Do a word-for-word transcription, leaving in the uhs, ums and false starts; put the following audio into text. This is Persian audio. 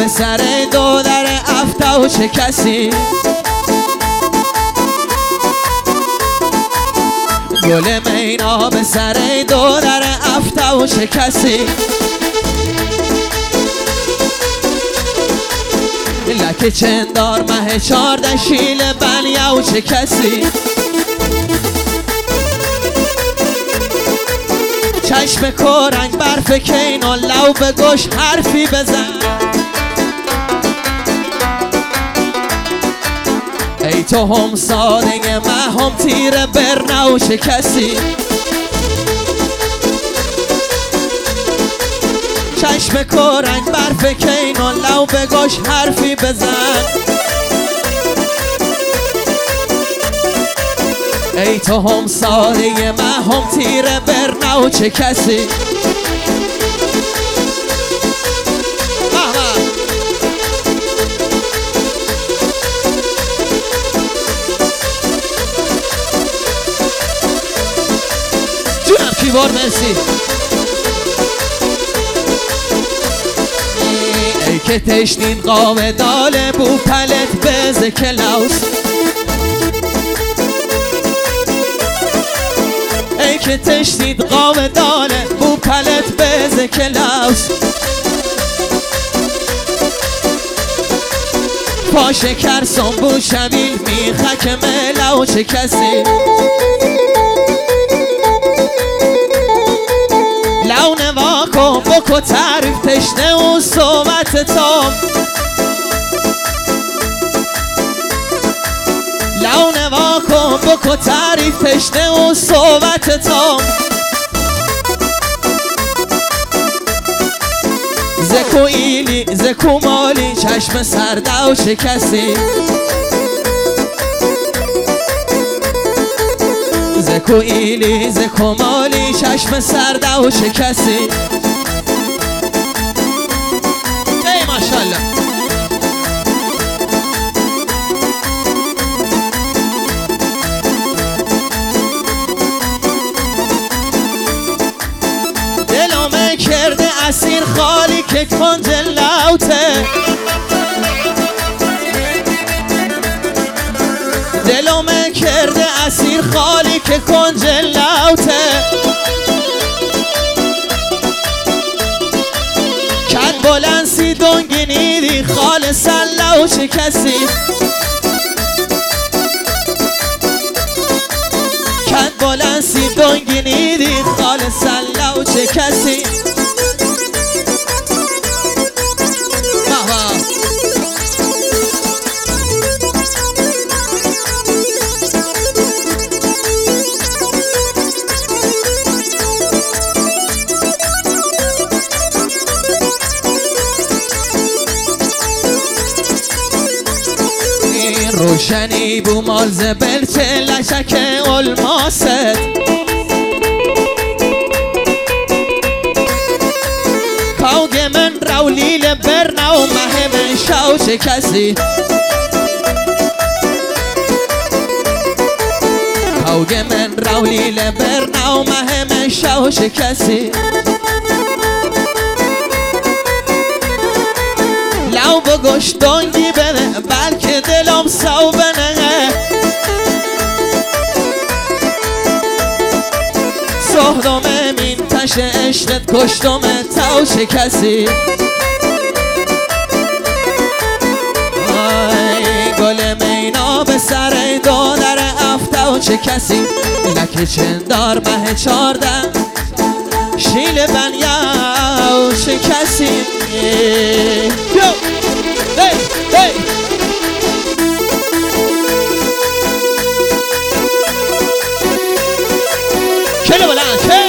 به سر دو در افته و چه کسی گل مینا به سر دو در افته و چه کسی لکه چندار مه چارده شیل بنیا و چه کسی چشم کورنگ برف کین و لو به گوش حرفی بزن ای تو هم ساده من هم تیر برنو چه کسی چشم کورنگ برف کین و لو به گوش حرفی بزن ای تو هم ساده من هم تیر برنو چه کسی جونم کیوار مرسی ای که تشنین قام داله بو پلت بز کلاوس ای که تشنید قام داله بو پلت بز کلاوس پا شکر سنبو شبیل میخک ملو چه کسی لون واکن بکو تعریف تشنه و صحبت تام لون واکن بکو تعریف تشنه و صحبت تام زکو ایلی زکو مالی چشم سرده و چه کسی زکو ایلی زکو مالی چشم سرده و چه کسی ای ماشالله دلمه کرده اسیر خالی که کنج لوته دلمه کرده اسیر خالی که کنج لوته کن بلند سی دنگینی دی خال سلو چه کسی کن بلند سی دنگینی دی خال سلو چه کسی روشنی بو مال زبل چه لشک الماست کاوگ من رولیل برنو مه من شاو چه کسی کاوگ من رولیل برنو مه من شاو چه کسی لو بگوش دنگی بنه بلکه دلم سو بنه سهدم مین تش عشقت کشتم تو چه کسی آی گل مینا به سر دو در افته و چه کسی لکه چندار مه چارده شیل بنیا چه کسی یو hey hey چلو بلند چه